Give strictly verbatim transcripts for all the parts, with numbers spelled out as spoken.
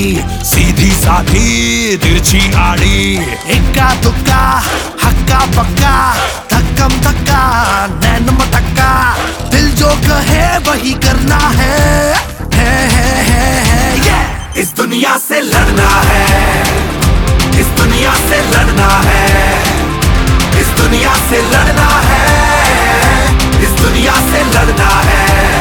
सीधी साधी तिरछी आड़ी, इक्का दुक्का हक्का बक्का धक्कम धक्का नैन मटक्का, दिल जो कहे वही करना है, है, है, है, है yeah! इस दुनिया से लड़ना है, इस दुनिया से लड़ना है, इस दुनिया से लड़ना है, इस दुनिया से लड़ना है।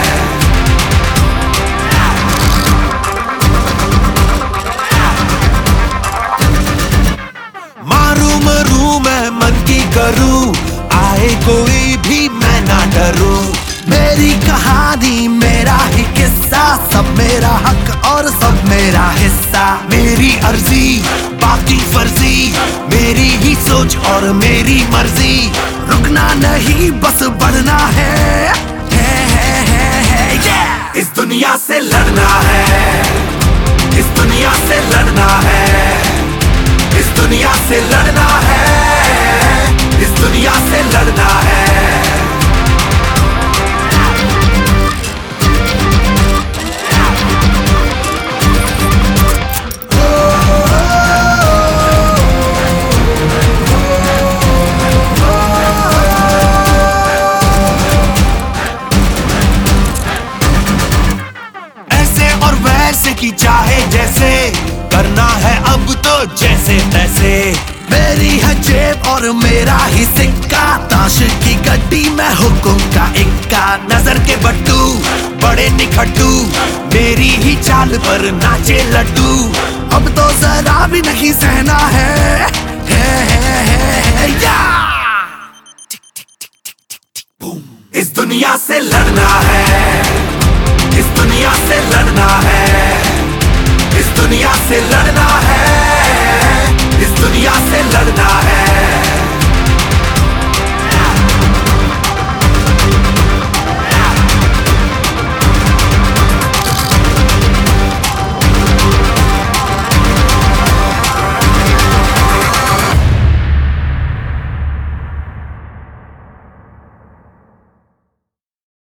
मारू मरू मैं मन की करूं, आए कोई भी मैं ना डरूं। मेरी कहानी मेरा ही किस्सा, सब मेरा हक और सब मेरा हिस्सा। मेरी अर्जी बाकी फर्जी, मेरी ही सोच और मेरी मर्जी। रुकना नहीं बस बढ़ना है, है, है, है, है yeah! इस दुनिया से लड़ना है, इस दुनिया से लड़ना है, इस दुनिया से लड़ना है, इस दुनिया से लड़ना है। ऐसे की चाहे जैसे, करना है अब तो जैसे तैसे। मेरी है जेब और मेरा ही सिक्का, ताश की गड्डी में हुकुम का इक्का। नजर के बट्टू बड़े निखट्टू, मेरी ही चाल पर नाचे लड्डू। अब तो जरा भी नहीं सहना है, है, है, है, है या! इस दुनिया से लड़ना है, इस दुनिया से लड़ना है, इस दुनिया से लड़ना है, इस दुनिया से लड़ना है।